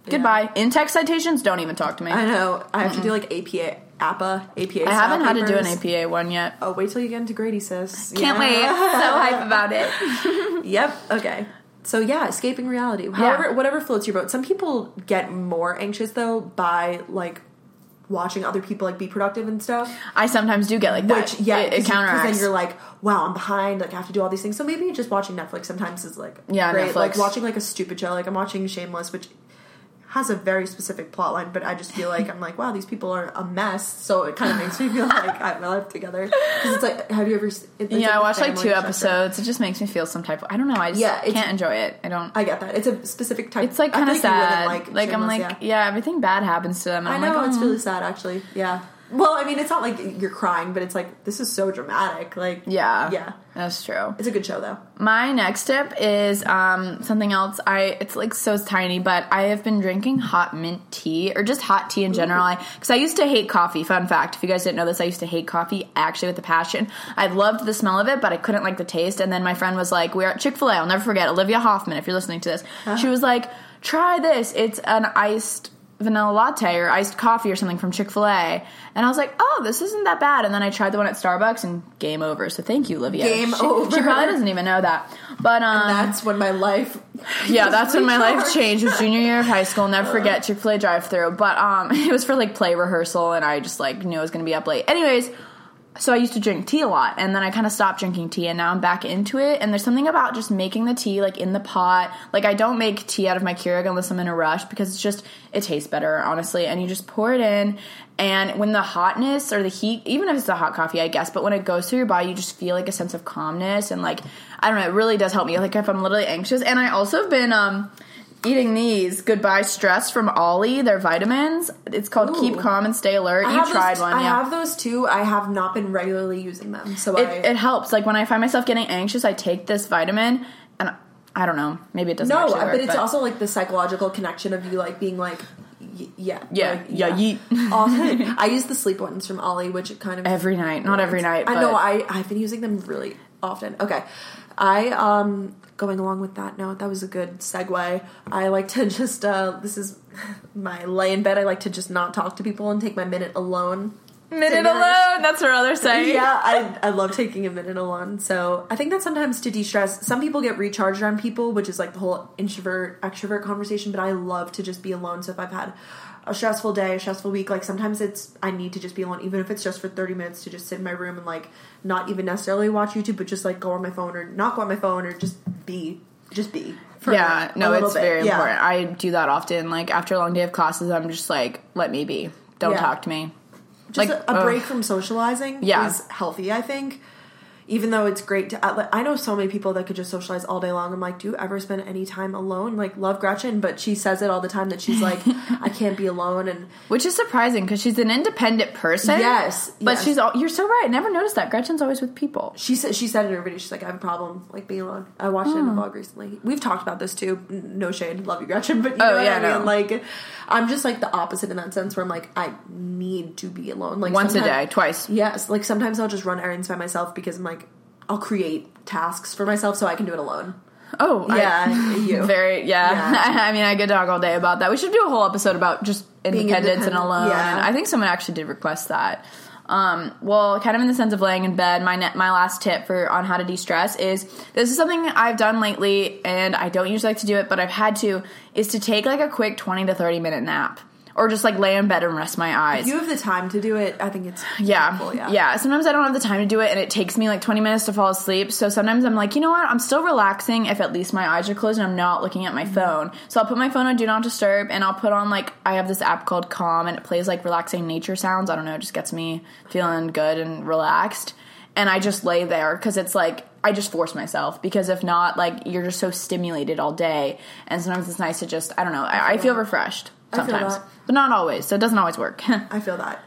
Speaker 1: Goodbye. In-text citations, don't even talk to me.
Speaker 2: I know. I have to do like APA.
Speaker 1: I haven't had to do an APA one yet.
Speaker 2: Oh, wait till you get into Grady, sis.
Speaker 1: Can't wait. So hype about it.
Speaker 2: Yep. Okay. So yeah, escaping reality. However, whatever floats your boat. Some people get more anxious though by like watching other people like be productive and stuff.
Speaker 1: I sometimes do get like that.
Speaker 2: Which yeah,
Speaker 1: it counteracts.
Speaker 2: Because then you're like, wow, I'm behind. Like I have to do all these things. So maybe just watching Netflix sometimes is like great.
Speaker 1: Netflix.
Speaker 2: Like watching like a stupid show. Like I'm watching Shameless, which has a very specific plot line, but I just feel like I'm like, wow, these people are a mess. So it kind of makes me feel like I have my life together. Because it's like, have you ever?
Speaker 1: I watched like 2 episodes. It just makes me feel some type of. I don't know. I just can't enjoy it.
Speaker 2: I get that. It's a specific type.
Speaker 1: It's like kind of sad.
Speaker 2: Like
Speaker 1: I'm like, everything bad happens to them. And
Speaker 2: I know
Speaker 1: like,
Speaker 2: it's really sad, actually. Yeah. Well, I mean, it's not like you're crying, but it's like, this is so dramatic. Like, yeah.
Speaker 1: That's true.
Speaker 2: It's a good show, though.
Speaker 1: My next tip is something else. It's like so tiny, but I have been drinking hot mint tea, or just hot tea in general. Because I used to hate coffee. Fun fact, if you guys didn't know this, I used to hate coffee, actually, with a passion. I loved the smell of it, but I couldn't like the taste. And then my friend was like, we're at Chick-fil-A. I'll never forget, Olivia Hoffman, if you're listening to this. She was like, try this. It's an iced vanilla latte or iced coffee or something from Chick-fil-A. And I was like, oh, this isn't that bad. And then I tried the one at Starbucks and game over. So thank you, Olivia.
Speaker 2: Game over.
Speaker 1: She probably doesn't even know that. But
Speaker 2: and that's when my life
Speaker 1: that's when my life changed. It was junior year of high school. Never forget Chick-fil-A drive-thru. But it was for like play rehearsal and I just like knew I was going to be up late. Anyways, so I used to drink tea a lot, and then I kind of stopped drinking tea, and now I'm back into it, and there's something about just making the tea, like, in the pot. Like, I don't make tea out of my Keurig unless I'm in a rush, because it's just, it tastes better, honestly, and you just pour it in, and when the hotness or the heat, even if it's a hot coffee, I guess, but when it goes through your body, you just feel, like, a sense of calmness, and, like, I don't know, it really does help me, like, if I'm literally anxious, and I also have been, eating these Goodbye Stress from Ollie, their vitamins. It's called Keep Calm and Stay Alert. You tried one,
Speaker 2: I have those too. I have not been regularly using them, so
Speaker 1: it helps. Like when I find myself getting anxious, I take this vitamin, and I don't know, maybe it doesn't. Actually work,
Speaker 2: but it's also like the psychological connection of you like being like,
Speaker 1: yeet.
Speaker 2: I use the sleep ones from Ollie, which kind of
Speaker 1: every night, not every night.
Speaker 2: I know. I've been using them really often. Okay, going along with that note, that was a good segue. I like to just, this is my lay in bed. I like to just not talk to people and take my minute alone.
Speaker 1: Minute alone, that's what others say.
Speaker 2: Yeah, I love taking a minute alone. So I think that sometimes to de-stress, some people get recharged around people, which is like the whole introvert-extrovert conversation, but I love to just be alone. So if I've had a stressful day, a stressful week, like sometimes I need to just be alone, even if it's just for 30 minutes to just sit in my room and like not even necessarily watch YouTube, but just like go on my phone or not go on my phone or just be.
Speaker 1: It's very important. I do that often. Like after a long day of classes, I'm just like, let me be. Don't talk to me.
Speaker 2: Just like a break from socializing is healthy, I think. Even though it's great to... I know so many people that could just socialize all day long. I'm like, do you ever spend any time alone? Like, love Gretchen, but she says it all the time that she's like, I can't be alone. And
Speaker 1: which is surprising because she's an independent person.
Speaker 2: Yes.
Speaker 1: But you're so right. I never noticed that. Gretchen's always with people.
Speaker 2: She said in her video, she's like, I have a problem like being alone. I watched it in a vlog recently. We've talked about this too. No shade. Love you, Gretchen. But you know what I mean? Like, I'm just like the opposite in that sense where I'm like, I need to be alone. Like
Speaker 1: once a day, twice.
Speaker 2: Yes. Like sometimes I'll just run errands by myself because I'm like, I'll create tasks for myself so I can do it alone.
Speaker 1: Oh,
Speaker 2: yeah. You.
Speaker 1: I mean, I could talk all day about that. We should do a whole episode about just independence and alone. Yeah. And I think someone actually did request that. Well, kind of in the sense of laying in bed, my last tip on how to de-stress is, this is something I've done lately, and I don't usually like to do it, but I've had to, is to take like a quick 20 to 30 minute nap. Or just, like, lay in bed and rest my eyes.
Speaker 2: If you have the time to do it, I think it's helpful,
Speaker 1: Yeah, sometimes I don't have the time to do it, and it takes me, like, 20 minutes to fall asleep. So sometimes I'm like, you know what? I'm still relaxing if at least my eyes are closed and I'm not looking at my phone. So I'll put my phone on Do Not Disturb, and I'll put on, like, I have this app called Calm, and it plays, like, relaxing nature sounds. I don't know, it just gets me feeling good and relaxed. And I just lay there, because it's, like, I just force myself. Because if not, like, you're just so stimulated all day. And sometimes it's nice to just, I don't know, I feel refreshed. Sometimes. But not always, so it doesn't always work.
Speaker 2: I feel that.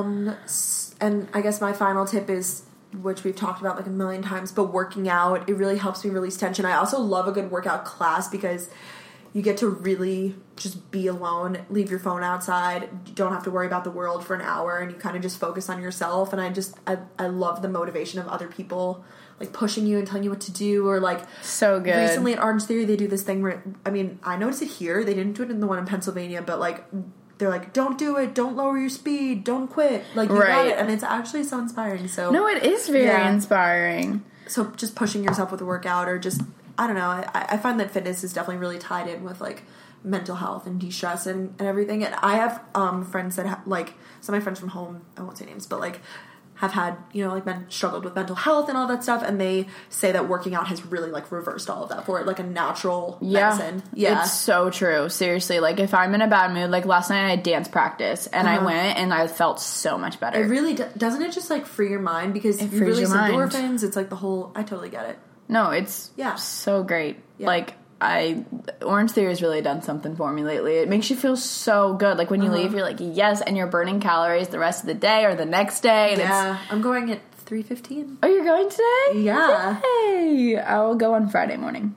Speaker 2: And I guess my final tip is, which we've talked about like a million times, but working out, it really helps me release tension. I also love a good workout class because you get to really just be alone, leave your phone outside, you don't have to worry about the world for an hour, and you kind of just focus on yourself. And I love the motivation of other people, like, pushing you and telling you what to do, or, like,
Speaker 1: so good.
Speaker 2: Recently at Orange Theory, they do this thing where, I mean, I noticed it here, they didn't do it in the one in Pennsylvania, but, like, they're like, don't do it, don't lower your speed, don't quit, like, you got it. And it's actually so inspiring. So
Speaker 1: no, it is very inspiring.
Speaker 2: So just pushing yourself with a workout, or just, I don't know, I find that fitness is definitely really tied in with, like, mental health and de-stress and everything. And I have friends that like, some of my friends from home, I won't say names, but, like, have had, you know, like, struggled with mental health and all that stuff, and they say that working out has really, like, reversed all of that for it, like a natural medicine. Yeah,
Speaker 1: it's so true. Seriously, like, if I'm in a bad mood, like, last night I had dance practice, and I went, and I felt so much better.
Speaker 2: It really doesn't it just, like, free your mind, because you release endorphins. It's like the whole, I totally get it.
Speaker 1: No, it's so great. Yeah. Like, Orange Theory has really done something for me lately. It makes you feel so good. Like, when you leave, you're like, yes, and you're burning calories the rest of the day or the next day. And
Speaker 2: I'm going at 3:15.
Speaker 1: Oh, you're going today?
Speaker 2: Yeah.
Speaker 1: Yay! I will go on Friday morning.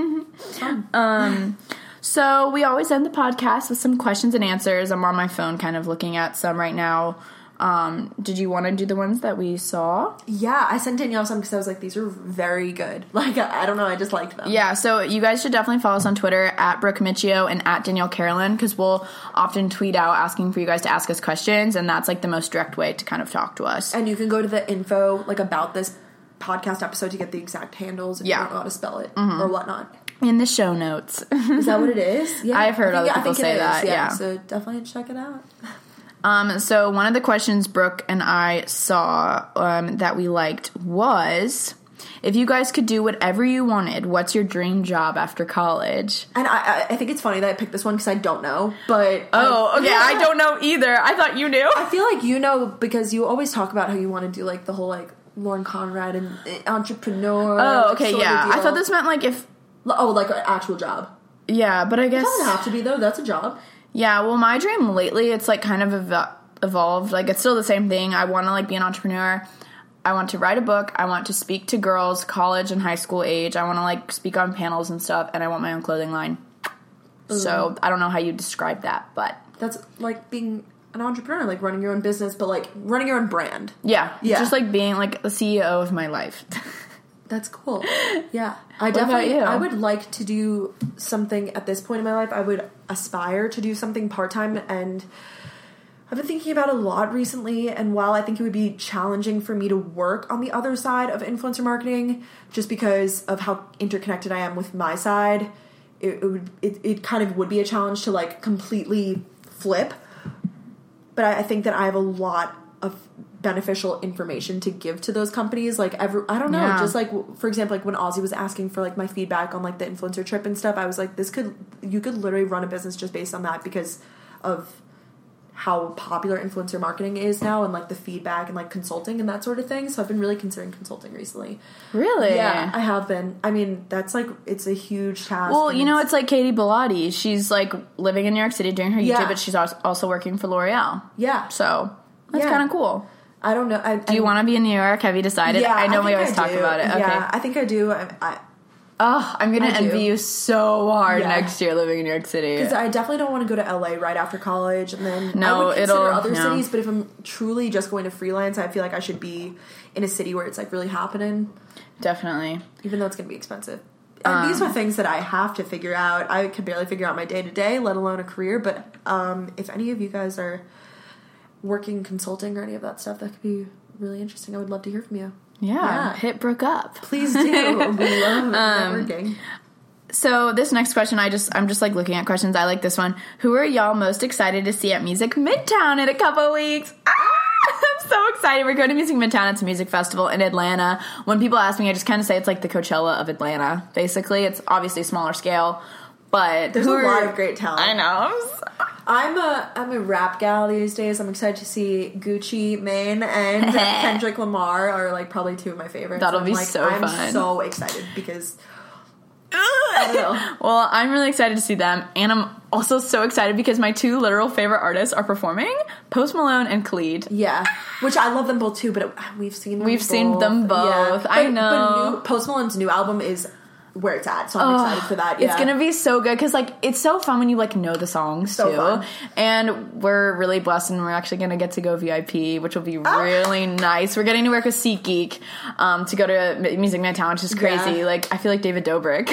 Speaker 1: So we always end the podcast with some questions and answers. I'm on my phone kind of looking at some right now. Did you want to do the ones that we saw?
Speaker 2: Yeah, I sent Danielle some because I was like, these are very good. Like, I don't know, I just liked them.
Speaker 1: Yeah, so you guys should definitely follow us on Twitter at Brooke Michio and at Danielle Carolyn, because we'll often tweet out asking for you guys to ask us questions, and that's, like, the most direct way to kind of talk to us.
Speaker 2: And you can go to the info, like, about this podcast episode to get the exact handles if you don't know how to spell it or whatnot.
Speaker 1: In the show notes.
Speaker 2: Is that what it is? Yeah,
Speaker 1: I've heard other people say that, yeah.
Speaker 2: So definitely check it out.
Speaker 1: So one of the questions Brooke and I saw that we liked was, if you guys could do whatever you wanted, what's your dream job after college?
Speaker 2: And I think it's funny that I picked this one because I don't know, but...
Speaker 1: I don't know either. I thought you knew.
Speaker 2: I feel like you know, because you always talk about how you want to do, like, the whole, like, Lauren Conrad and entrepreneur.
Speaker 1: Oh, okay, yeah. I thought this meant, like, if...
Speaker 2: Oh, like, an actual job.
Speaker 1: Yeah, but I guess...
Speaker 2: It doesn't have to be, though. That's a job.
Speaker 1: Yeah, well, my dream lately, it's, like, kind of evolved. Like, it's still the same thing. I want to, like, be an entrepreneur. I want to write a book. I want to speak to girls, college and high school age. I want to, like, speak on panels and stuff, and I want my own clothing line. So, I don't know how you describe that, but... That's,
Speaker 2: like, being an entrepreneur, like, running your own business, but, like, running your own brand.
Speaker 1: Yeah. Just, like, being, like, the CEO of my life.
Speaker 2: That's cool. Yeah. I would like to do something at this point in my life. I would aspire to do something part-time, and I've been thinking about it a lot recently, and while I think it would be challenging for me to work on the other side of influencer marketing, just because of how interconnected I am with my side, it kind of would be a challenge to, like, completely flip. But I think that I have a lot of beneficial information to give to those companies. Like, I don't know, just, like, for example, like, when Ozzy was asking for, like, my feedback on, like, the influencer trip and stuff, I was like, you could literally run a business just based on that, because of how popular influencer marketing is now, and, like, the feedback and, like, consulting and that sort of thing. So I've been really considering consulting recently.
Speaker 1: Really?
Speaker 2: Yeah, I have been. I mean, that's, like, it's a huge task.
Speaker 1: Well, you know, it's like Katie Bellotti. She's, like, living in New York City doing her YouTube, but she's also working for L'Oreal. Yeah. So that's kind of cool.
Speaker 2: I don't know.
Speaker 1: Do you want to be in New York? Have you decided?
Speaker 2: Yeah,
Speaker 1: I know we always talk about it. Okay.
Speaker 2: Yeah, I think I do.
Speaker 1: I'm going to envy you so hard next year living in New York City.
Speaker 2: Because I definitely don't want to go to LA right after college, and then I would consider other cities, but if I'm truly just going to freelance, I feel like I should be in a city where it's, like, really happening.
Speaker 1: Definitely.
Speaker 2: Even though it's going to be expensive. And these are things that I have to figure out. I could barely figure out my day-to-day, let alone a career, but if any of you guys are working consulting or any of that stuff, that could be really interesting. I would love to hear from you.
Speaker 1: Yeah. Hit Brooke up.
Speaker 2: Please do. We love networking.
Speaker 1: So this next question, I'm just like looking at questions. I like this one. Who are y'all most excited to see at Music Midtown in a couple weeks? I'm so excited. We're going to Music Midtown. It's a music festival in Atlanta. When people ask me, I just kind of say it's like the Coachella of Atlanta. Basically, it's obviously smaller scale, but
Speaker 2: there's a lot of great talent.
Speaker 1: I know.
Speaker 2: I'm a rap gal these days. I'm excited to see Gucci Mane and Kendrick Lamar are, like, probably two of my favorites.
Speaker 1: That'll be so fun.
Speaker 2: I'm so excited because I don't know.
Speaker 1: Well, I'm really excited to see them, and I'm also so excited because my two literal favorite artists are performing, Post Malone and Khalid.
Speaker 2: Yeah, which I love them both too, but we've seen them both.
Speaker 1: Yeah. I know.
Speaker 2: But Post Malone's new album is where it's at, so I'm excited for that.
Speaker 1: It's gonna be so good because like it's so fun when you like know the songs too.
Speaker 2: Fun.
Speaker 1: And we're really blessed, and we're actually gonna get to go VIP, which will be really nice. We're getting to work with SeatGeek to go to Music Midtown, which is crazy. Like I feel like David Dobrik.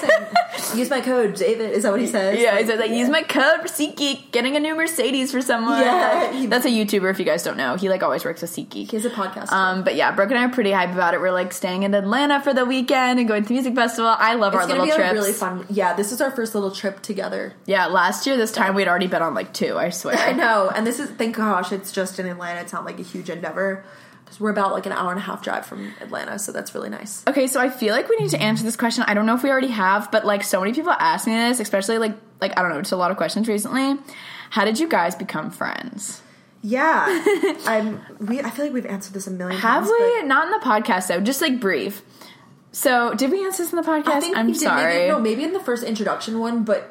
Speaker 2: Use my code, David. Is that what he says?
Speaker 1: Yeah, he says like use my code for SeatGeek, getting a new Mercedes for someone.
Speaker 2: Yeah,
Speaker 1: that's a YouTuber. If you guys don't know, he like always works with SeatGeek.
Speaker 2: He has a podcast.
Speaker 1: But yeah, Brooke and I are pretty hype about it. We're like staying in Atlanta for the weekend and going to the music festival. I love our little trips. It's
Speaker 2: really fun. Yeah, this is our first little trip together.
Speaker 1: Yeah, last year this time we'd already been on like 2. I swear.
Speaker 2: I know, and this is thank gosh it's just in Atlanta. It's not like a huge endeavor. Because we're about like an hour and a half drive from Atlanta, so that's really nice.
Speaker 1: Okay, so I feel like we need to answer this question. I don't know if we already have, but like so many people ask me this, especially like I don't know, just a lot of questions recently. How did you guys become friends?
Speaker 2: Yeah, I feel like we've answered this a million times.
Speaker 1: Have we? Not in the podcast though, just like brief. So did we answer this in the podcast?
Speaker 2: I think
Speaker 1: I'm
Speaker 2: we did.
Speaker 1: sorry.
Speaker 2: Maybe in the first introduction one, but.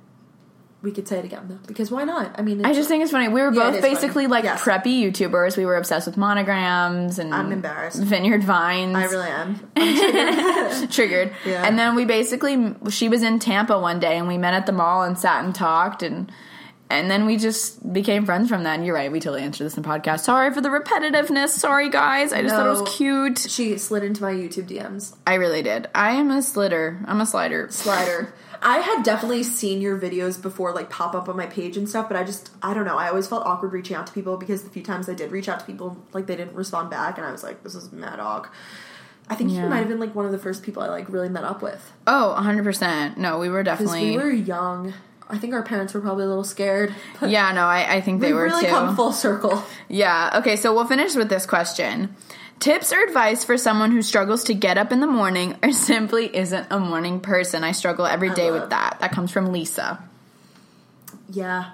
Speaker 2: We could say it again, though, because why not? I mean,
Speaker 1: I just think it's funny. We were both basically
Speaker 2: funny.
Speaker 1: like preppy YouTubers. We were obsessed with monograms and
Speaker 2: I'm embarrassed.
Speaker 1: Vineyard Vines.
Speaker 2: I really am. I'm
Speaker 1: triggered.
Speaker 2: Yeah.
Speaker 1: And then she was in Tampa one day, and we met at the mall and sat and talked, and then we just became friends from that. And you're right, we totally answered this in the podcast. Sorry for the repetitiveness. Sorry, guys. I just thought it was cute.
Speaker 2: She slid into my YouTube DMs.
Speaker 1: I really did. I am a slider. I'm a slider.
Speaker 2: I had definitely seen your videos before, like, pop up on my page and stuff, but I don't know. I always felt awkward reaching out to people because the few times I did reach out to people, like, they didn't respond back, and I was like, this is mad awk. I think you might have been, like, one of the first people I, like, really met up with.
Speaker 1: Oh, 100%. No, we were definitely...
Speaker 2: Because we were young. I think our parents were probably a little scared.
Speaker 1: Yeah, no, I think they were, too.
Speaker 2: We really come full circle.
Speaker 1: Yeah. Okay, so we'll finish with this question. Tips or advice for someone who struggles to get up in the morning or simply isn't a morning person? I struggle every day with that. That comes from Lisa.
Speaker 2: Yeah.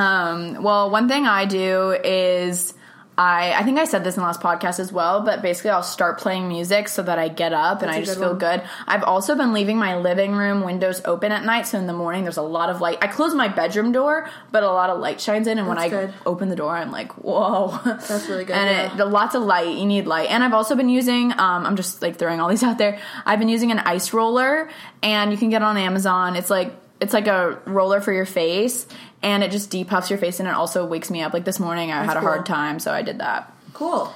Speaker 1: Well, one thing I do is I think I said this in the last podcast as well, but basically I'll start playing music so that I get up and I just feel good. I've also been leaving my living room windows open at night, so in the morning there's a lot of light. I close my bedroom door, but a lot of light shines in, and when I open the door, I'm like, whoa.
Speaker 2: That's really good.
Speaker 1: And lots of light. You need light. And I've also been using, I'm just like throwing all these out there, I've been using an ice roller, and you can get it on Amazon. It's like a roller for your face, and it just depuffs your face, and it also wakes me up. Like this morning, I had a hard time, so I did that.
Speaker 2: Cool.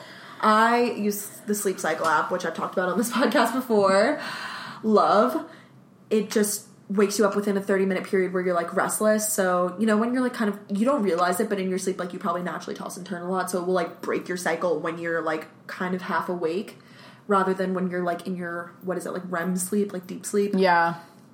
Speaker 2: I use the Sleep Cycle app, which I've talked about on this podcast before. Love. It just wakes you up within a 30-minute period where you're, like, restless. So, you know, when you're, like, kind of, you don't realize it, but in your sleep, like, you probably naturally toss and turn a lot. So it will, like, break your cycle when you're, like, kind of half awake rather than when you're, like, in your, what is it, like, REM sleep, like, deep sleep.
Speaker 1: Yeah.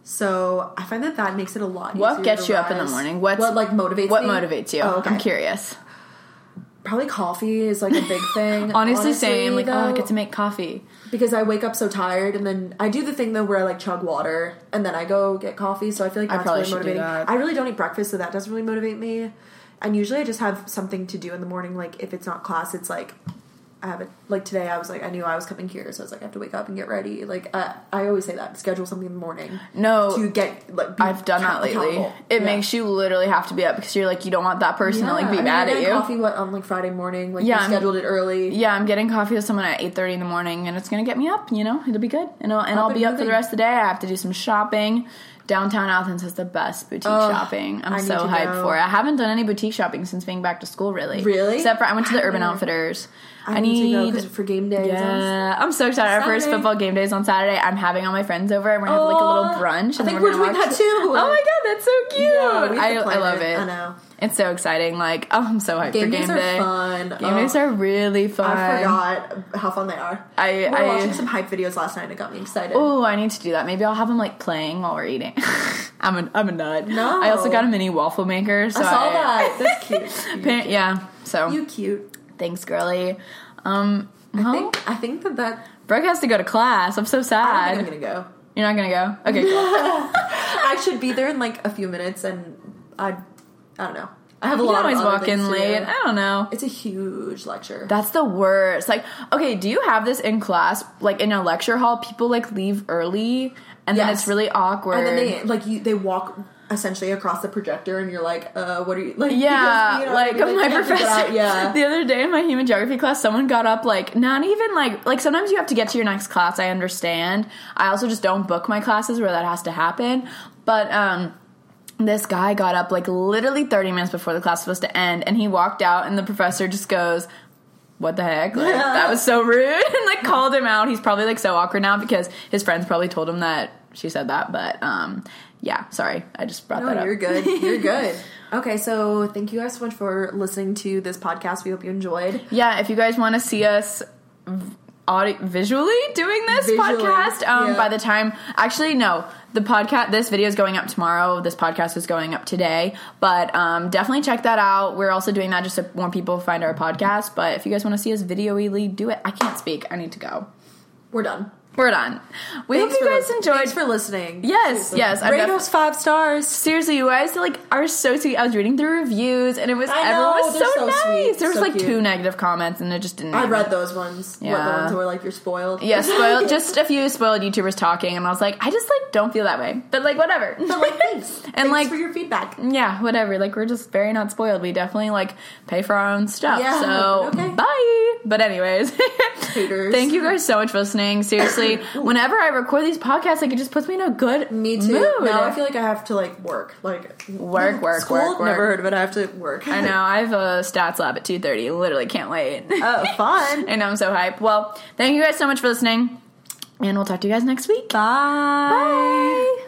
Speaker 2: So I find that makes it a lot easier.
Speaker 1: What gets you up in the morning? What
Speaker 2: motivates me?
Speaker 1: What motivates you?
Speaker 2: Oh, okay.
Speaker 1: I'm curious.
Speaker 2: Probably coffee is like a big thing.
Speaker 1: Honestly, same. Like, I get to make coffee.
Speaker 2: Because I wake up so tired, and then I do the thing, though, where I, like, chug water, and then I go get coffee, so I feel like that's really motivating. I really don't eat breakfast, so that doesn't really motivate me. And usually I just have something to do in the morning. Like, if it's not class, it's like... I have it, like today I was like, I knew I was coming here, so I was like, I have to wake up and get ready. Like, I always say that, schedule something in the morning.
Speaker 1: No.
Speaker 2: To get, like,
Speaker 1: I've done that lately. It makes you literally have to be up because you're like, you don't want that person to, like, be mad at you.
Speaker 2: Coffee, on, like, Friday morning? Like, you scheduled it early.
Speaker 1: Yeah, I'm getting coffee with someone at 8:30 in the morning, and it's going to get me up, you know? It'll be good. And I'll be up for the rest of the day. I have to do some shopping. Downtown Athens has the best boutique shopping. I'm so hyped for it. I haven't done any boutique shopping since being back to school, really.
Speaker 2: Really?
Speaker 1: Except for I went to the Urban Outfitters.
Speaker 2: I need to go for game days.
Speaker 1: Yeah, I'm so excited. Our first football game day is on Saturday. I'm having all my friends over, and we're gonna have like a little brunch.
Speaker 2: I think we're doing that too.
Speaker 1: Oh my god, that's so cute!
Speaker 2: Yeah,
Speaker 1: I love it.
Speaker 2: I know.
Speaker 1: It's so exciting. Like, I'm so hyped for game day.
Speaker 2: Game days are fun.
Speaker 1: Game days are really fun.
Speaker 2: I forgot how fun they are. We were watching some hype videos last night, and it got me excited.
Speaker 1: Oh, I need to do that. Maybe I'll have them like playing while we're eating. I'm a nut.
Speaker 2: No,
Speaker 1: I also got a mini waffle maker. So
Speaker 2: I saw that. That's cute.
Speaker 1: Yeah. So
Speaker 2: you cute.
Speaker 1: Thanks, girly.
Speaker 2: I think that
Speaker 1: Brooke has to go to class. I'm so sad.
Speaker 2: I don't think I'm gonna go.
Speaker 1: You're not gonna go? Okay, cool.
Speaker 2: I should be there in like a few minutes, and I don't know. I have a lot of
Speaker 1: always
Speaker 2: other
Speaker 1: walk in
Speaker 2: things to
Speaker 1: late.
Speaker 2: do.
Speaker 1: I don't know.
Speaker 2: It's a huge lecture.
Speaker 1: That's the worst. Like, okay, do you have this in class? Like in a lecture hall, people like leave early, and then it's really awkward.
Speaker 2: And then they walk essentially across the projector, and you're like, what are you like?
Speaker 1: Yeah,
Speaker 2: because,
Speaker 1: like my professor.
Speaker 2: Yeah.
Speaker 1: The other day in my human geography class, someone got up like not even like sometimes you have to get to your next class. I understand. I also just don't book my classes where that has to happen. But this guy got up like literally 30 minutes before the class was supposed to end, and he walked out, and the professor just goes, what the heck? Like, that was so rude, and like called him out. He's probably like so awkward now because his friends probably told him that she said that. But yeah, sorry, I just brought that up.
Speaker 2: You're good. You're good. Okay, so thank you guys so much for listening to this podcast. We hope you enjoyed.
Speaker 1: Yeah, if you guys want to see us visually doing this podcast, by the time, actually no, the podcast, this video is going up tomorrow, this podcast is going up today, but definitely check that out. We're also doing that just so more people find our podcast, but if you guys want to see us video-ly do it, I can't speak, I need to go.
Speaker 2: We're done.
Speaker 1: We hope you guys enjoyed.
Speaker 2: Thanks for listening.
Speaker 1: Yes.
Speaker 2: Rate us 5 stars.
Speaker 1: Seriously, you guys like are so sweet. I was reading the reviews, and everyone was so nice.
Speaker 2: Sweet.
Speaker 1: There was
Speaker 2: so
Speaker 1: like
Speaker 2: cute.
Speaker 1: 2 negative comments, and it just didn't.
Speaker 2: I read those ones.
Speaker 1: Yeah.
Speaker 2: The ones that were like, you're spoiled.
Speaker 1: Yeah, spoiled. Just a few spoiled YouTubers talking, and I was like, I just like don't feel that way, but like whatever.
Speaker 2: But like, thanks.
Speaker 1: And
Speaker 2: thanks
Speaker 1: like
Speaker 2: for your feedback.
Speaker 1: Yeah, whatever. Like we're just very not spoiled. We definitely like pay for our own stuff.
Speaker 2: Yeah.
Speaker 1: So
Speaker 2: Okay.
Speaker 1: bye. But anyways,
Speaker 2: Haters.
Speaker 1: Thank you guys so much for listening. Seriously, whenever I record these podcasts, like it just puts me in a good
Speaker 2: Me too.
Speaker 1: mood.
Speaker 2: Now I feel like I have to like work.
Speaker 1: Work.
Speaker 2: School, never heard of it. I have to work.
Speaker 1: I know. I have a stats lab at 2:30. Literally can't wait.
Speaker 2: Oh, fun.
Speaker 1: I know. I'm so hyped. Well, thank you guys so much for listening, and we'll talk to you guys next week.
Speaker 2: Bye.
Speaker 1: Bye.